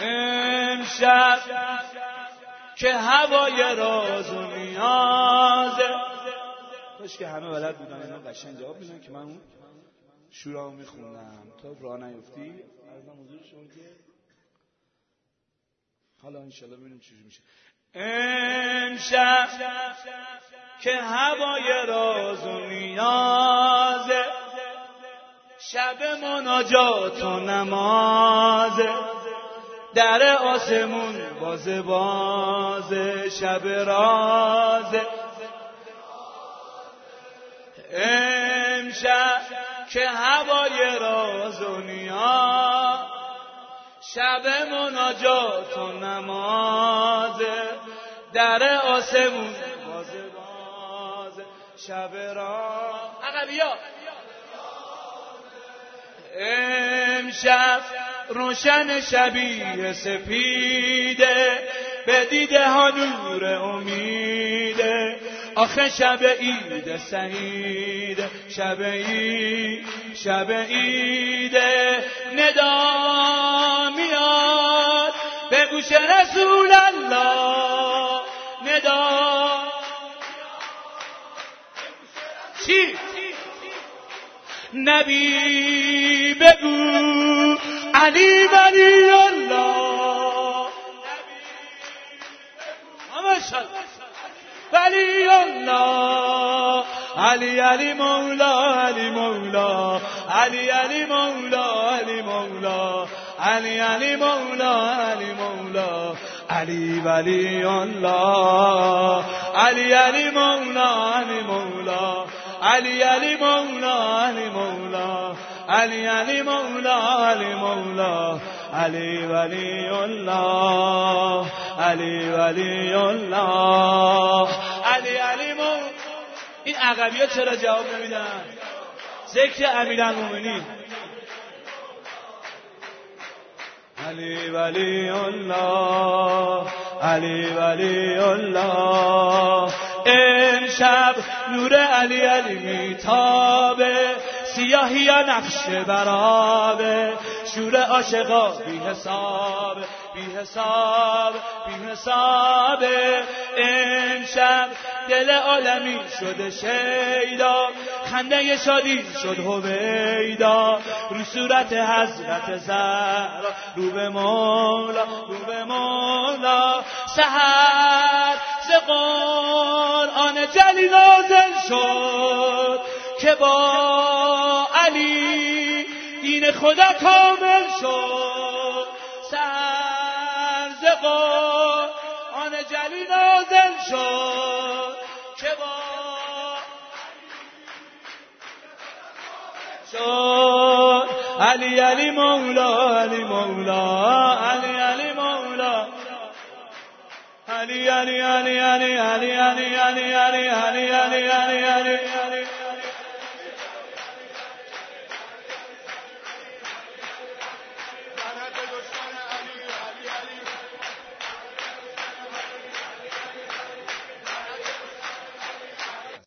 امشب که هوای راز و نیازه. کاش که همه بلد بودن اینا قشنگ جواب میدن که من اون شورامو میخوندم. تا راه نیفتی عرضم حضور شما که حالا انشالله ببینیم چجوری میشه. امشب که هوای راز و نیازه، شب مناجات و نمازه، در آسمون بازه بازه، شب رازه. امشب که هوای راز و نیاز، شب مناجات و نمازه، در آسمون بازه بازه، شب راز. عقبیا امشب روشن شبیه سپیده، به دیده ها نور امیده. آخه شب عید سعیده، شب عیده. ندا میاد به گوش رسول الله، ندا چی؟ نبی بگو علی ولی الله، ولی الله. علی علی مولا، علی مولا، علی علی مولا، علی مولا، علی علی مولا، علی مولا. علی ولی الله، علی علی مولا، علی مولا، علی علی مولا، علی مولا، علی علی مولا، علی مولا. علی ولی الله، علی ولی الله، علی علی مولا. این عقبی‌ها چرا جواب نمیدن؟ ذکر امیرالمومنین. علی ولی الله، علی ولی الله. امشب نور علی علی میتابه، سیاهی یا نقش برابه. شور عاشقا بی حساب، بی حساب، بی حسابه. امشب دل عالمی شده شیدا، خنده شادی شد هویدا. رو صورت حضرت زهرا، رو به مولا، رو به مولا. سحر ز قرآن جلی نازل شد، که با علی دین خدا کامل شد. سحر ز قرآن جلی نازل شد، که با شد. علی علی مولا، علی مولا، علی علی مولا. علی علی علی علی علی علی علی علی علی علی علی علی